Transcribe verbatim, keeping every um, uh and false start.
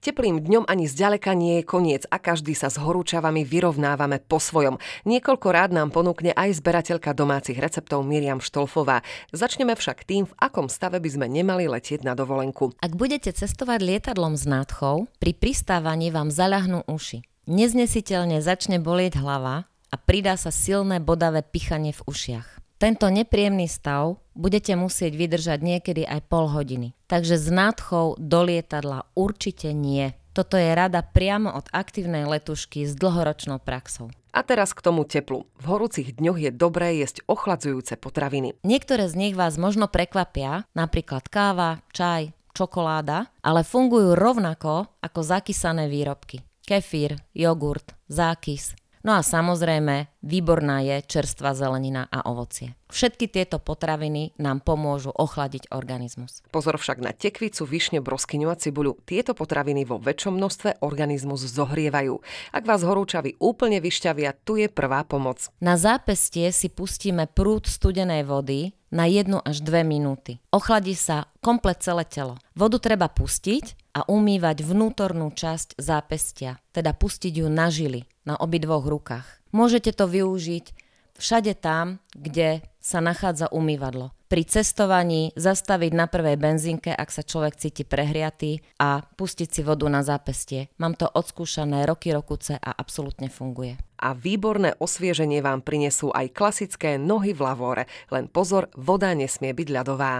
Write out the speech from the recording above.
Teplým dňom ani zďaleka nie je koniec a každý sa s horúčavami vyrovnávame po svojom. Niekoľko rád nám ponúkne aj zberateľka domácich receptov Miriam Štolfová. Začneme však tým, v akom stave by sme nemali letieť na dovolenku. Ak budete cestovať lietadlom s nádchou, pri pristávaní vám zaľahnú uši. Neznesiteľne začne bolieť hlava a pridá sa silné bodavé pichanie v ušiach. Tento nepríjemný stav budete musieť vydržať niekedy aj pol hodiny. Takže s nádchou do lietadla určite nie. Toto je rada priamo od aktívnej letušky s dlhoročnou praxou. A teraz k tomu teplu. V horúcich dňoch je dobré jesť ochladzujúce potraviny. Niektoré z nich vás možno prekvapia, napríklad káva, čaj, čokoláda, ale fungujú rovnako ako zakysané výrobky. Kefír, jogurt, zákys. No a samozrejme, výborná je čerstvá zelenina a ovocie. Všetky tieto potraviny nám pomôžu ochladiť organizmus. Pozor však na tekvicu, višne, broskyňu a cibuľu. Tieto potraviny vo väčšom množstve organizmus zohrievajú. Ak vás horúčavy úplne vyšťavia, tu je prvá pomoc. Na zápestie si pustíme prúd studenej vody na jednu až dve minúty. Ochladí sa komplet celé telo. Vodu treba pustiť a umývať vnútornú časť zápestia, teda pustiť ju na žily, na obidvoch rukách. Môžete to využiť všade tam, kde sa nachádza umývadlo. Pri cestovaní zastaviť na prvej benzínke, ak sa človek cíti prehriatý, a pustiť si vodu na zápestie. Mám to odskúšané roky rokuce a absolútne funguje. A výborné osvieženie vám prinesú aj klasické nohy v lavore. Len pozor, voda nesmie byť ľadová.